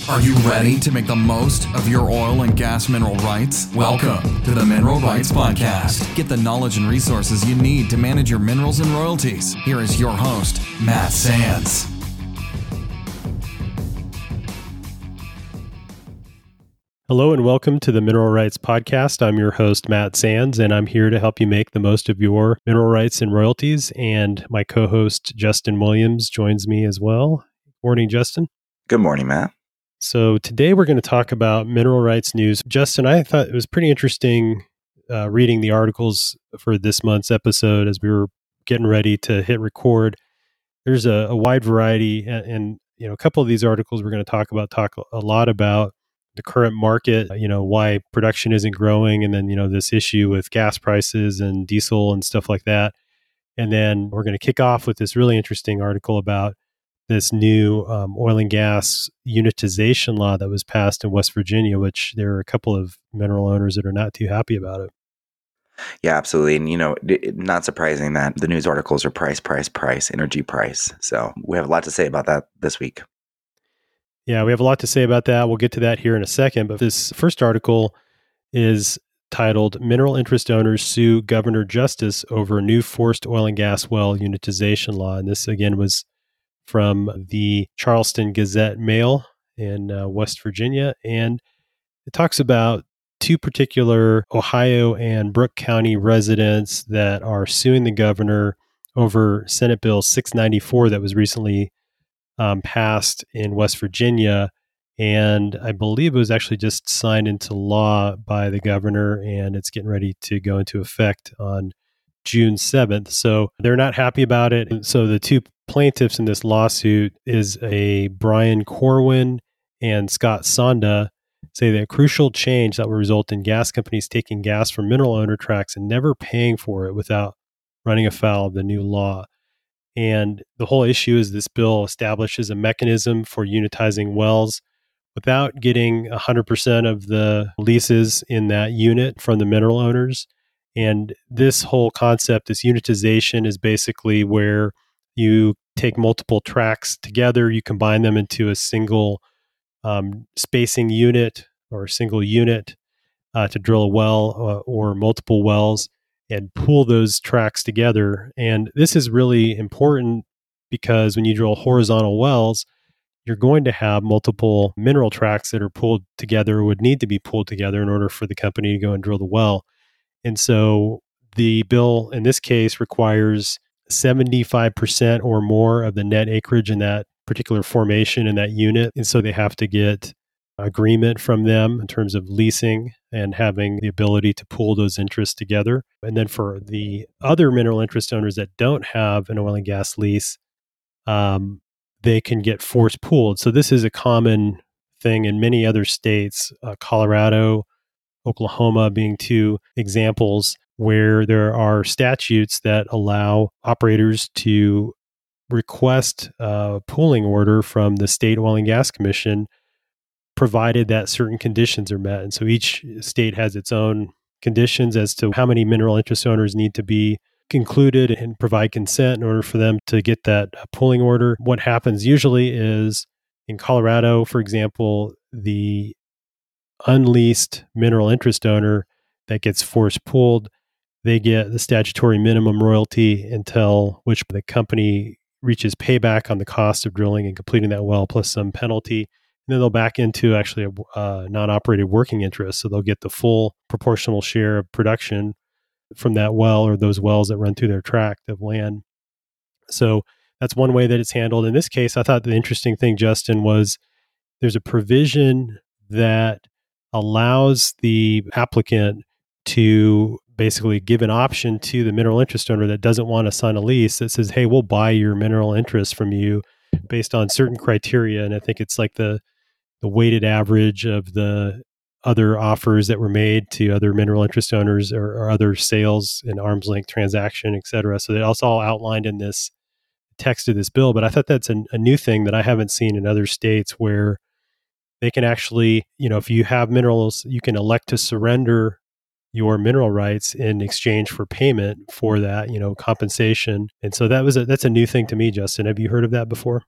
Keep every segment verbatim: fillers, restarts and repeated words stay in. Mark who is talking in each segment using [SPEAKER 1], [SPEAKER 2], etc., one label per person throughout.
[SPEAKER 1] Are you ready to make the most of your oil and gas mineral rights? Welcome to the Mineral Rights Podcast. Get the knowledge and resources you need to manage your minerals and royalties. Here is your host, Matt Sands.
[SPEAKER 2] Hello and welcome to the Mineral Rights Podcast. I'm your host, Matt Sands, and I'm here to help you make the most of your mineral rights and royalties. And my co-host, Justin Williams, joins me as well. Morning, Justin.
[SPEAKER 3] Good morning, Matt.
[SPEAKER 2] So today we're going to talk about mineral rights news. Justin, I thought it was pretty interesting uh, reading the articles for this month's episode as we were getting ready to hit record. There's a, a wide variety, and, and you know, a couple of these articles we're going to talk about talk a lot about the current market, you know, why production isn't growing, and then, you know, this issue with gas prices and diesel and stuff like that. And then we're going to kick off with this really interesting article about this new um, oil and gas unitization law that was passed in West Virginia, which there are a couple of mineral owners that are not too happy about it.
[SPEAKER 3] Yeah, absolutely. And, you know, it, not surprising that the news articles are price, price, price, energy price. So we have a lot to say about that this week.
[SPEAKER 2] Yeah, we have a lot to say about that. We'll get to that here in a second. But this first article is titled, Mineral Interest Owners Sue Governor Justice Over New Forced Oil and Gas Well Unitization Law. And this, again, was from the Charleston Gazette-Mail in uh, West Virginia. And it talks about two particular Ohio and Brooke County residents that are suing the governor over Senate Bill six ninety-four that was recently um, passed in West Virginia. And I believe it was actually just signed into law by the governor, and it's getting ready to go into effect on June seventh. So they're not happy about it. And so the two plaintiffs in this lawsuit is a Brian Corwin and Scott Sonda, say that a crucial change that will result in gas companies taking gas from mineral owner tracts and never paying for it without running afoul of the new law. And the whole issue is this bill establishes a mechanism for unitizing wells without getting one hundred percent of the leases in that unit from the mineral owners. And this whole concept, this unitization, is basically where you take multiple tracts together, you combine them into a single um, spacing unit or a single unit uh, to drill a well uh, or multiple wells and pool those tracts together. And this is really important because when you drill horizontal wells, you're going to have multiple mineral tracts that are pooled together, would need to be pooled together in order for the company to go and drill the well. And so the bill in this case requires seventy-five percent or more of the net acreage in that particular formation in that unit. And so they have to get agreement from them in terms of leasing and having the ability to pool those interests together. And then for the other mineral interest owners that don't have an oil and gas lease, um, they can get forced pooled. So this is a common thing in many other states, uh, Colorado, Oklahoma being two examples where there are statutes that allow operators to request a pooling order from the State Oil and Gas Commission, provided that certain conditions are met. And so each state has its own conditions as to how many mineral interest owners need to be included and provide consent in order for them to get that pooling order. What happens usually is in Colorado, for example, the unleased mineral interest owner that gets forced pooled, they get the statutory minimum royalty until which the company reaches payback on the cost of drilling and completing that well, plus some penalty. And then they'll back into actually a uh, non-operated working interest. So they'll get the full proportional share of production from that well or those wells that run through their tract of land. So that's one way that it's handled. In this case, I thought the interesting thing, Justin, was there's a provision that allows the applicant to basically give an option to the mineral interest owner that doesn't want to sign a lease that says, hey, we'll buy your mineral interest from you based on certain criteria. And I think it's like the the weighted average of the other offers that were made to other mineral interest owners or, or other sales and arm's length transaction, et cetera. So that's all outlined in this text of this bill. But I thought that's a, a new thing that I haven't seen in other states where they can actually, you know, if you have minerals, you can elect to surrender your mineral rights in exchange for payment for that, you know, compensation. And so that was a, that's a new thing to me, Justin. Have you heard of that before?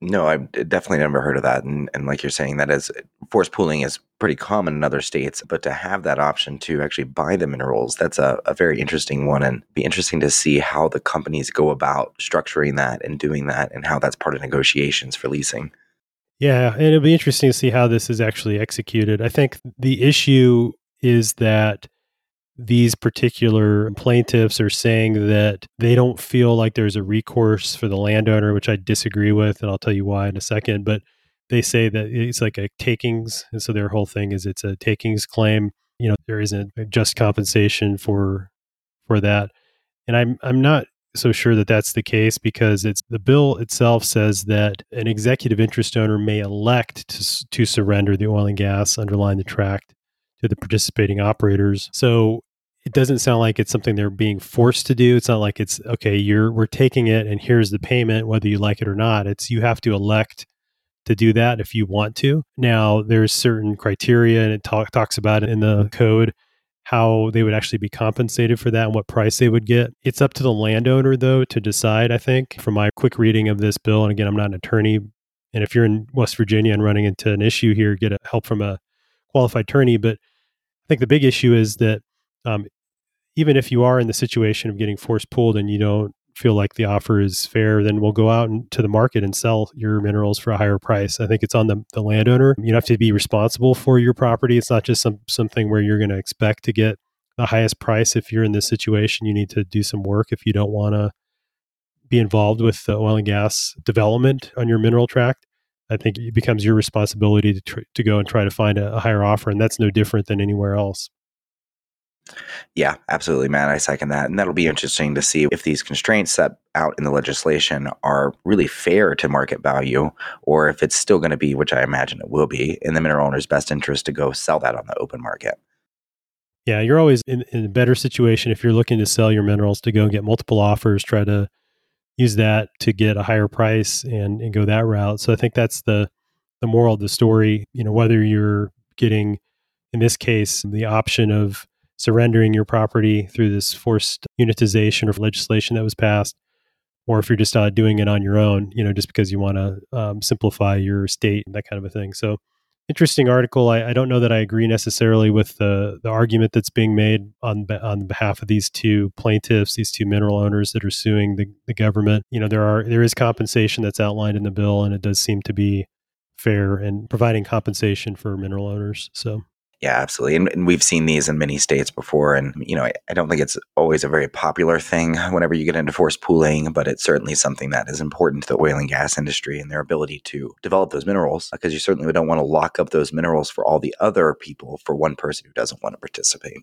[SPEAKER 3] No, I've definitely never heard of that. And, and like you're saying, that is forced pooling is pretty common in other states, but to have that option to actually buy the minerals, that's a, a very interesting one, and be interesting to see how the companies go about structuring that and doing that, and how that's part of negotiations for leasing.
[SPEAKER 2] Yeah, and it'll be interesting to see how this is actually executed. I think the issue is that these particular plaintiffs are saying that they don't feel like there's a recourse for the landowner, which I disagree with, and I'll tell you why in a second. But they say that it's like a takings, and so their whole thing is it's a takings claim. You know, there isn't a just compensation for for that, and I'm I'm not so sure that that's the case, because it's the bill itself says that an executive interest owner may elect to to surrender the oil and gas underlying the tract to the participating operators. So it doesn't sound like it's something they're being forced to do. It's not like it's, okay, you're we're taking it and here's the payment, whether you like it or not. It's you have to elect to do that if you want to. Now, there's certain criteria, and it talk, talks about it in the code, how they would actually be compensated for that and what price they would get. It's up to the landowner, though, to decide, I think, from my quick reading of this bill. And again, I'm not an attorney. And if you're in West Virginia and running into an issue here, get a help from a qualified attorney. But I think the big issue is that um, even if you are in the situation of getting force pulled and you don't feel like the offer is fair, then we'll go out into the market and sell your minerals for a higher price. I think it's on the, the landowner. You have to be responsible for your property. It's not just some something where you're going to expect to get the highest price. If you're in this situation, you need to do some work if you don't want to be involved with the oil and gas development on your mineral tract. I think it becomes your responsibility to tr- to go and try to find a, a higher offer, and that's no different than anywhere else.
[SPEAKER 3] Yeah, absolutely, Matt. I second that. And that'll be interesting to see if these constraints set out in the legislation are really fair to market value, or if it's still going to be, which I imagine it will be, in the mineral owner's best interest to go sell that on the open market.
[SPEAKER 2] Yeah, you're always in, in a better situation if you're looking to sell your minerals to go and get multiple offers, try to use that to get a higher price and, and go that route. So I think that's the the moral of the story. You know, whether you're getting, in this case, the option of surrendering your property through this forced unitization or legislation that was passed, or if you're just uh, doing it on your own, you know, just because you want to um, simplify your state and that kind of a thing. So interesting article. I, I don't know that I agree necessarily with the the argument that's being made on on behalf of these two plaintiffs, these two mineral owners that are suing the, the government. You know, there are there is compensation that's outlined in the bill, and it does seem to be fair and providing compensation for mineral owners. So.
[SPEAKER 3] Yeah, absolutely. And, and we've seen these in many states before. And, you know, I, I don't think it's always a very popular thing whenever you get into forced pooling, but it's certainly something that is important to the oil and gas industry and their ability to develop those minerals, because you certainly don't want to lock up those minerals for all the other people for one person who doesn't want to participate.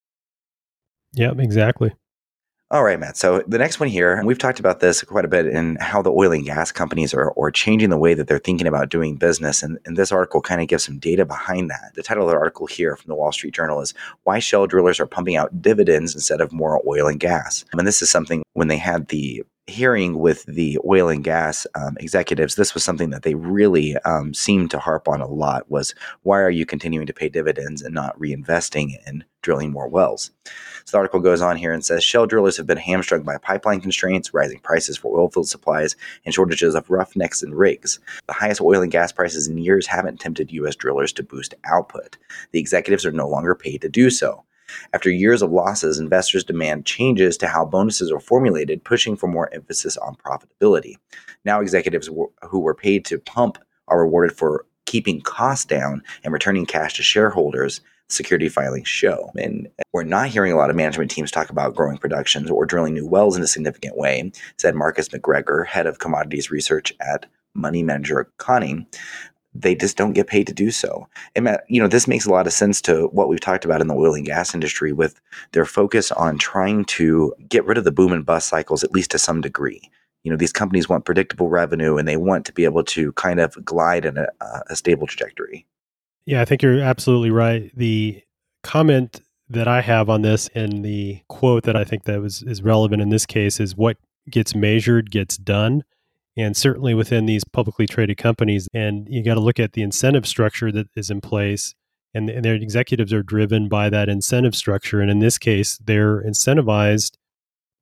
[SPEAKER 2] Yeah, exactly.
[SPEAKER 3] All right, Matt. So the next one here, we've talked about this quite a bit in how the oil and gas companies are, are changing the way that they're thinking about doing business. And, and this article kind of gives some data behind that. The title of the article here from the Wall Street Journal is Why Shell Drillers Are Pumping Out Dividends Instead of More Oil and Gas. And this is something when they had the hearing with the oil and gas um, executives, this was something that they really um, seemed to harp on a lot, was why are you continuing to pay dividends and not reinvesting in drilling more wells? So the article goes on here and says, Shell drillers have been hamstrung by pipeline constraints, rising prices for oil field supplies, and shortages of roughnecks and rigs. The highest oil and gas prices in years haven't tempted U S drillers to boost output. The executives are no longer paid to do so. After years of losses, investors demand changes to how bonuses are formulated, pushing for more emphasis on profitability. Now executives who were paid to pump are rewarded for keeping costs down and returning cash to shareholders, security filings show. And we're not hearing a lot of management teams talk about growing productions or drilling new wells in a significant way, said Marcus McGregor, head of commodities research at money manager Conning. They just don't get paid to do so. And, you know, this makes a lot of sense to what we've talked about in the oil and gas industry with their focus on trying to get rid of the boom and bust cycles, at least to some degree. You know, these companies want predictable revenue and they want to be able to kind of glide in a, a stable trajectory.
[SPEAKER 2] Yeah, I think you're absolutely right. The comment that I have on this and the quote that I think that was is relevant in this case is what gets measured gets done. And certainly within these publicly traded companies, and you got to look at the incentive structure that is in place, and, and their executives are driven by that incentive structure. And in this case, they're incentivized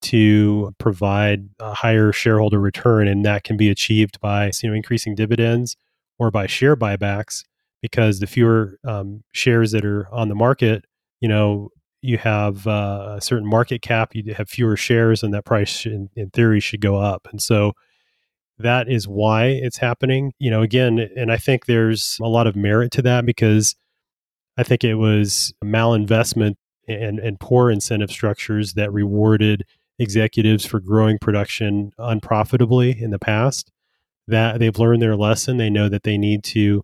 [SPEAKER 2] to provide a higher shareholder return, and that can be achieved by you know increasing dividends or by share buybacks, because the fewer um, shares that are on the market, you know, you have uh, a certain market cap, you have fewer shares, and that price, in, in theory, should go up. And so that is why it's happening. You know, again, and I think there's a lot of merit to that, because I think it was malinvestment and, and poor incentive structures that rewarded executives for growing production unprofitably in the past. That they've learned their lesson. They know that they need to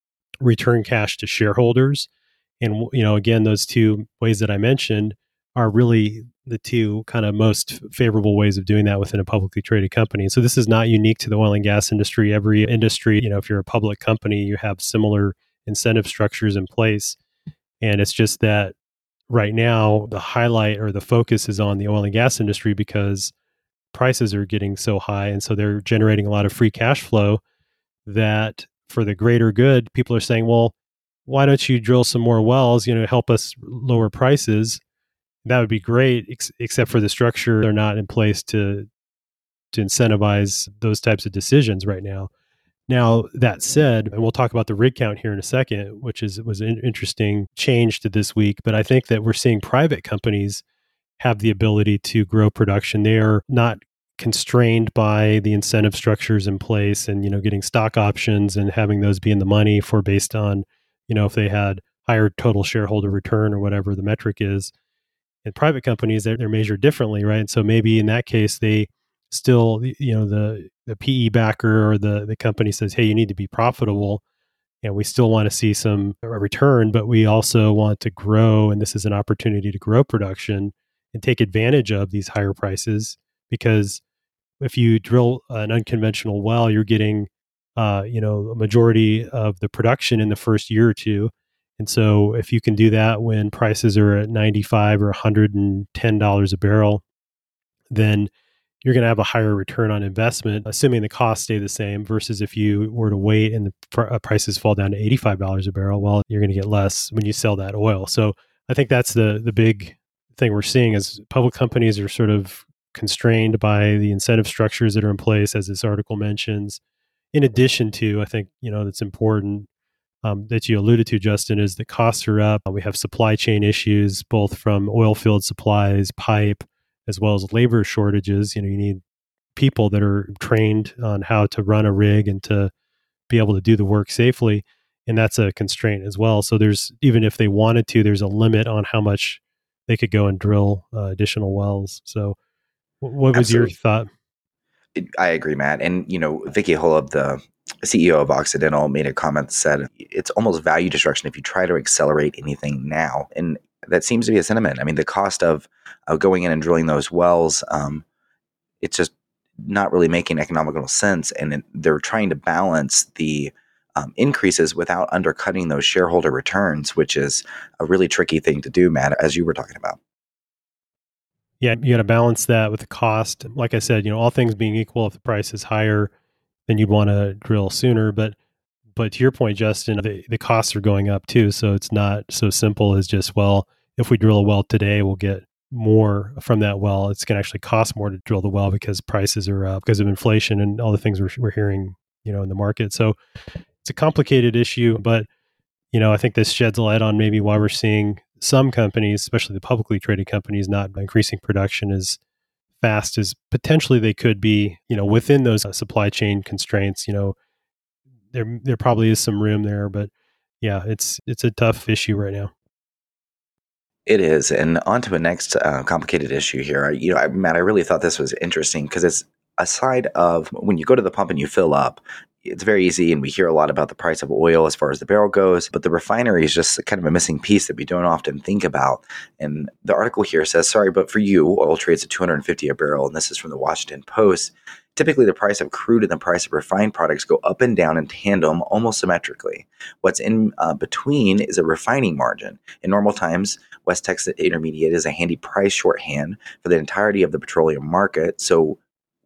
[SPEAKER 2] return cash to shareholders. And, you know, again, those two ways that I mentioned are really the two kind of most favorable ways of doing that within a publicly traded company. So this is not unique to the oil and gas industry. Every industry, you know, if you're a public company, you have similar incentive structures in place. And it's just that right now, the highlight or the focus is on the oil and gas industry because prices are getting so high. And so they're generating a lot of free cash flow that for the greater good, people are saying, well, why don't you drill some more wells, you know, help us lower prices? That would be great, ex- except for the structure are not in place to to incentivize those types of decisions right now. Now, that said, and we'll talk about the rig count here in a second, which is was an interesting change to this week, but I think that we're seeing private companies have the ability to grow production. They are not constrained by the incentive structures in place and, you know, getting stock options and having those be in the money for based on, you know, if they had higher total shareholder return or whatever the metric is. In private companies, they're, they're measured differently, right? And so maybe in that case, they still, you know, the, the P E backer or the, the company says, hey, you need to be profitable and we still want to see some return, but we also want to grow. And this is an opportunity to grow production and take advantage of these higher prices, because if you drill an unconventional well, you're getting, uh, you know, a majority of the production in the first year or two. And so if you can do that when prices are at ninety-five or one hundred ten dollars a barrel, then you're going to have a higher return on investment, assuming the costs stay the same, versus if you were to wait and the pr- prices fall down to eighty-five dollars a barrel, well, you're going to get less when you sell that oil. So I think that's the the big thing we're seeing is public companies are sort of constrained by the incentive structures that are in place, as this article mentions. In addition to, I think, you know, that's important um, that you alluded to, Justin, is the costs are up. We have supply chain issues, both from oil field supplies, pipe, as well as labor shortages. You know, you need people that are trained on how to run a rig and to be able to do the work safely. And that's a constraint as well. So there's, even if they wanted to, there's a limit on how much they could go and drill uh, additional wells. So what was Absolutely. Your thought?
[SPEAKER 3] I agree, Matt. And, you know, Vicki Holub, the C E O of Occidental, made a comment that said it's almost value destruction if you try to accelerate anything now. And that seems to be a sentiment. I mean, the cost of, of going in and drilling those wells, um, it's just not really making economical sense. And it, they're trying to balance the um, increases without undercutting those shareholder returns, which is a really tricky thing to do, Matt, as you were talking about.
[SPEAKER 2] Yeah, you got to balance that with the cost. Like I said, you know, all things being equal, if the price is higher, then you'd want to drill sooner. But but to your point, Justin, the, the costs are going up too. So it's not so simple as just, well, if we drill a well today, we'll get more from that well. It's going to actually cost more to drill the well because prices are up because of inflation and all the things we're, we're hearing, you know, in the market. So it's a complicated issue, but, you know, I think this sheds a light on maybe why we're seeing some companies, especially the publicly traded companies, not increasing production as fast as potentially they could be, you know, within those uh, supply chain constraints. You know, there there probably is some room there, but yeah, it's it's a tough issue right now.
[SPEAKER 3] It is. And on to a next uh, complicated issue here. I, you know, I, Matt, I really thought this was interesting because it's aside of when you go to the pump and you fill up, it's very easy, and we hear a lot about the price of oil as far as the barrel goes, but the refinery is just kind of a missing piece that we don't often think about. And the article here says, sorry, but for you, oil trades at two hundred fifty a barrel, and this is from the Washington Post. Typically, the price of crude and the price of refined products go up and down in tandem, almost symmetrically. What's in uh, between is a refining margin. In normal times, West Texas Intermediate is a handy price shorthand for the entirety of the petroleum market. So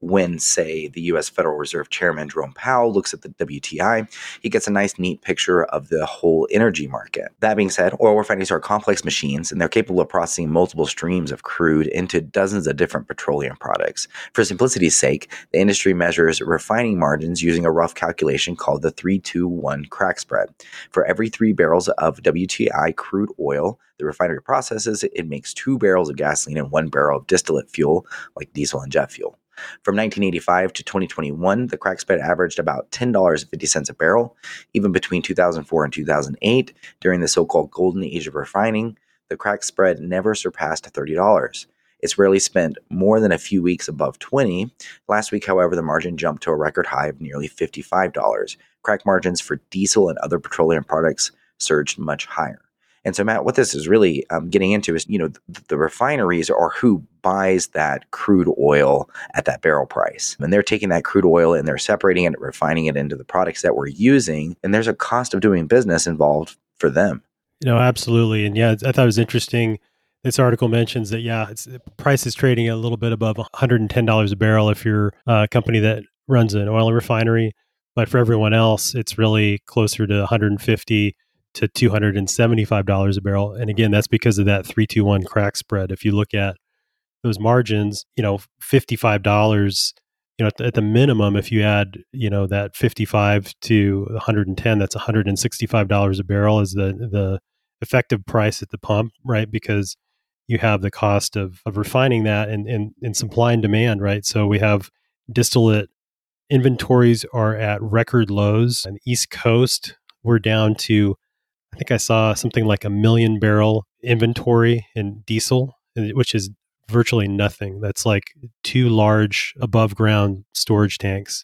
[SPEAKER 3] when, say, the U S Federal Reserve Chairman Jerome Powell looks at the W T I, he gets a nice, neat picture of the whole energy market. That being said, oil refineries are complex machines, and they're capable of processing multiple streams of crude into dozens of different petroleum products. For simplicity's sake, the industry measures refining margins using a rough calculation called the three two one crack spread. For every three barrels of W T I crude oil the refinery processes, it makes two barrels of gasoline and one barrel of distillate fuel, like diesel and jet fuel. From nineteen eighty-five to twenty twenty-one, the crack spread averaged about ten dollars and fifty cents a barrel. Even between two thousand four and two thousand eight, during the so-called golden age of refining, the crack spread never surpassed thirty dollars. It's rarely spent more than a few weeks above twenty dollars. Last week, however, the margin jumped to a record high of nearly fifty-five dollars. Crack margins for diesel and other petroleum products surged much higher. And so, Matt, what this is really um, getting into is, you know, the, the refineries are who buys that crude oil at that barrel price. And they're taking that crude oil and they're separating it, refining it into the products that we're using. And there's a cost of doing business involved for them.
[SPEAKER 2] You know, absolutely. And yeah, I thought it was interesting. This article mentions that, yeah, it's, the price is trading a little bit above one hundred ten dollars a barrel if you're a company that runs an oil refinery. But for everyone else, it's really closer to one hundred fifty dollars to two hundred seventy-five dollars a barrel. And again, that's because of that three two one crack spread. If you look at those margins, you know, fifty-five dollars, you know, at the, at the minimum, if you add, you know, that fifty-five to one hundred ten, that's one hundred sixty-five dollars a barrel is the the effective price at the pump, right? Because you have the cost of, of refining that and, and, and supply and demand, right? So we have distillate inventories are at record lows. On the East Coast, we're down to, I think I saw something like a million barrel inventory in diesel, which is virtually nothing. That's like two large above ground storage tanks.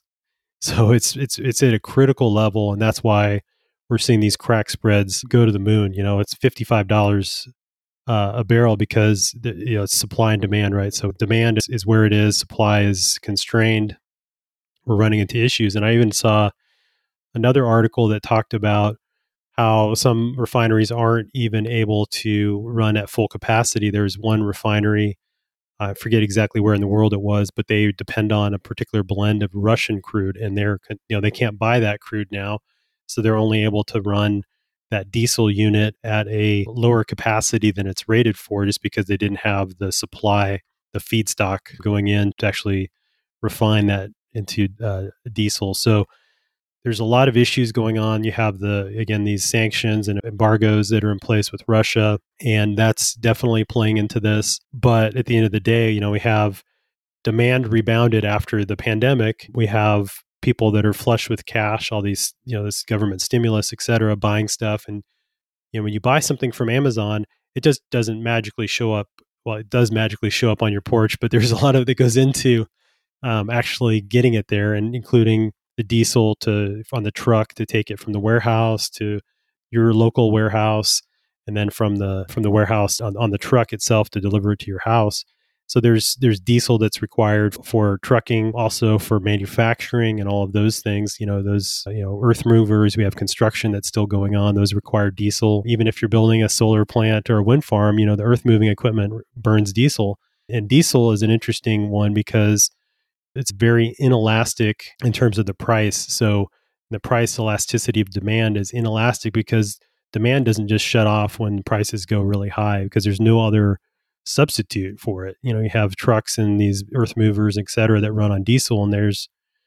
[SPEAKER 2] So it's it's it's at a critical level, and that's why we're seeing these crack spreads go to the moon. You know, it's fifty-five dollars uh, a barrel because the, you know, it's supply and demand, right? So demand is, is where it is, supply is constrained. We're running into issues, and I even saw another article that talked about how some refineries aren't even able to run at full capacity. There's one refinery, I forget exactly where in the world it was, but they depend on a particular blend of Russian crude, and they're, you know, they can't buy that crude now, so they're only able to run that diesel unit at a lower capacity than it's rated for, just because they didn't have the supply, the feedstock going in to actually refine that into uh, diesel. So there's a lot of issues going on. You have the, again, these sanctions and embargoes that are in place with Russia, and that's definitely playing into this. But at the end of the day, you know, we have demand rebounded after the pandemic. We have people that are flush with cash, all these, you know, this government stimulus, et cetera, buying stuff. And, you know, when you buy something from Amazon, it just doesn't magically show up. Well, it does magically show up on your porch, but there's a lot of that goes into um, actually getting it there, and including the diesel to on the truck to take it from the warehouse to your local warehouse, and then from the from the warehouse on, on the truck itself to deliver it to your house. So there's there's diesel that's required for trucking, also for manufacturing and all of those things. You know, those, you know, earth movers, we have construction that's still going on. Those require diesel. Even if you're building a solar plant or a wind farm, you know, the earth moving equipment burns diesel. And diesel is an interesting one because it's very inelastic in terms of the price. So the price elasticity of demand is inelastic because demand doesn't just shut off when prices go really high, because there's no other substitute for it. You know, you have trucks and these earth movers, et cetera, that run on diesel, and there's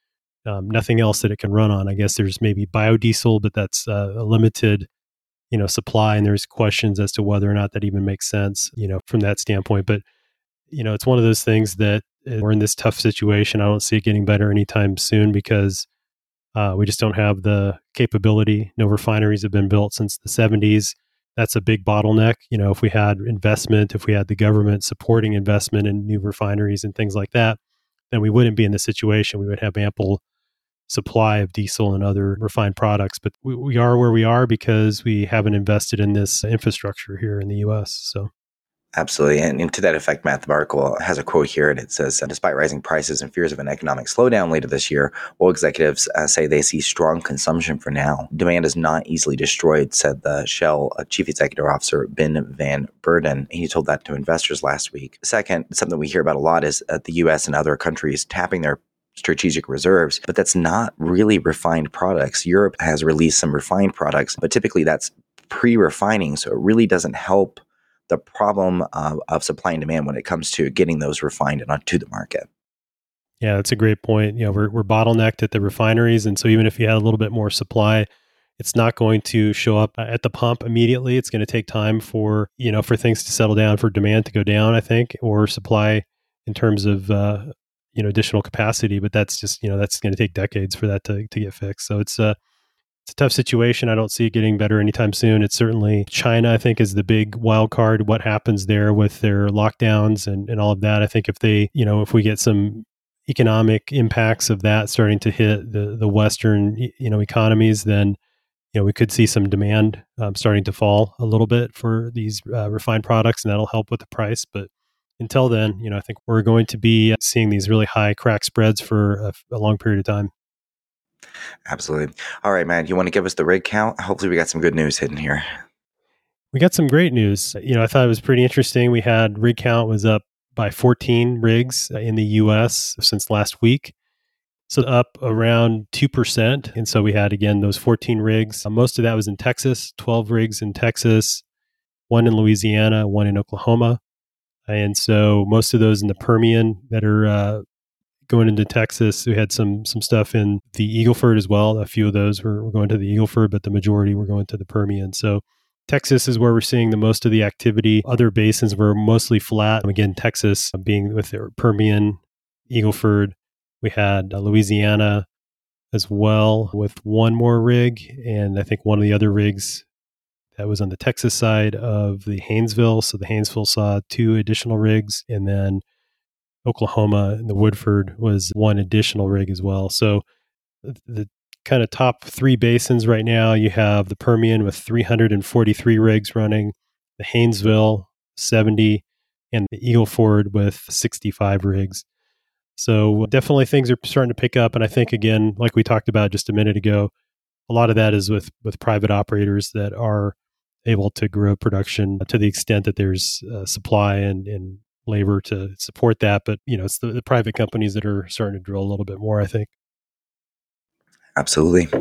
[SPEAKER 2] um, nothing else that it can run on. I guess there's maybe biodiesel, but that's uh, a limited, you know, supply. And there's questions as to whether or not that even makes sense, you know, from that standpoint. But, you know, it's one of those things that we're in this tough situation. I don't see it getting better anytime soon because uh, we just don't have the capability. No refineries have been built since the seventies. That's a big bottleneck. You know, if we had investment, if we had the government supporting investment in new refineries and things like that, then we wouldn't be in this situation. We would have ample supply of diesel and other refined products. But we, we are where we are because we haven't invested in this infrastructure here in the U S. So.
[SPEAKER 3] Absolutely. And, and to that effect, Matt, the article has a quote here, and it says, despite rising prices and fears of an economic slowdown later this year, oil executives uh, say they see strong consumption for now. Demand is not easily destroyed, said the Shell uh, Chief Executive Officer, Ben Van Beurden. He told that to investors last week. Second, something we hear about a lot is uh, the U S and other countries tapping their strategic reserves, but that's not really refined products. Europe has released some refined products, but typically that's pre-refining, so it really doesn't help the problem of, of supply and demand when it comes to getting those refined and onto the market.
[SPEAKER 2] Yeah, that's a great point. You know, we're we're bottlenecked at the refineries, and so even if you had a little bit more supply, it's not going to show up at the pump immediately. It's going to take time for, you know, for things to settle down, for demand to go down, I think, or supply in terms of uh, you know, additional capacity. But that's just, you know, that's going to take decades for that to to get fixed. So it's a It's a tough situation. I don't see it getting better anytime soon. It's certainly China, I think, is the big wild card. What happens there with their lockdowns and, and all of that? I think if they, you know, if we get some economic impacts of that starting to hit the, the Western, you know, economies, then, you know, we could see some demand um, starting to fall a little bit for these uh, refined products, and that'll help with the price. But until then, you know, I think we're going to be seeing these really high crack spreads for a, a long period of time.
[SPEAKER 3] Absolutely. All right, man, you want to give us the rig count? Hopefully we got some good news hidden here.
[SPEAKER 2] We got some great news. You know, I thought it was pretty interesting. We had rig count was up by fourteen rigs in the U S since last week. So up around two percent. And so we had, again, those fourteen rigs. Uh, most of that was in Texas, twelve rigs in Texas, one in Louisiana, one in Oklahoma. And so most of those in the Permian that are uh, going into Texas. We had some some stuff in the Eagleford as well. A few of those were, were going to the Eagleford, but the majority were going to the Permian. So Texas is where we're seeing the most of the activity. Other basins were mostly flat. Again, Texas being with their Permian, Eagleford. We had uh, Louisiana as well with one more rig. And I think one of the other rigs that was on the Texas side of the Haynesville. So the Haynesville saw two additional rigs. And then Oklahoma and the Woodford was one additional rig as well. So the, the kind of top three basins right now, you have the Permian with three hundred forty-three rigs running, the Haynesville seventy, and the Eagleford with sixty-five rigs. So definitely things are starting to pick up. And I think, again, like we talked about just a minute ago, a lot of that is with, with private operators that are able to grow production to the extent that there's uh, supply and, and labor to support that. But, you know, it's the, the private companies that are starting to drill a little bit more, I think.
[SPEAKER 3] Absolutely.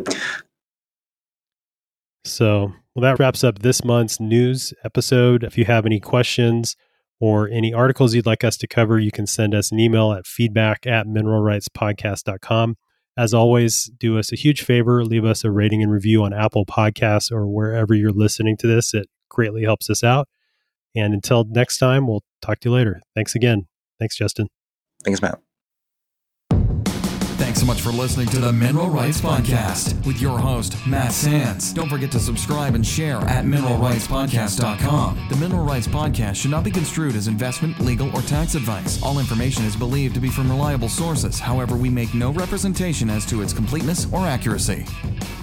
[SPEAKER 2] So, well, that wraps up this month's news episode. If you have any questions or any articles you'd like us to cover, you can send us an email at feedback at mineral rights podcast dot com. As always, do us a huge favor, leave us a rating and review on Apple Podcasts or wherever you're listening to this. It greatly helps us out. And until next time, we'll talk to you later. Thanks again. Thanks, Justin.
[SPEAKER 3] Thanks, Matt.
[SPEAKER 1] Thanks so much for listening to the Mineral Rights Podcast with your host, Matt Sands. Don't forget to subscribe and share at mineral rights podcast dot com. The Mineral Rights Podcast should not be construed as investment, legal, or tax advice. All information is believed to be from reliable sources. However, we make no representation as to its completeness or accuracy.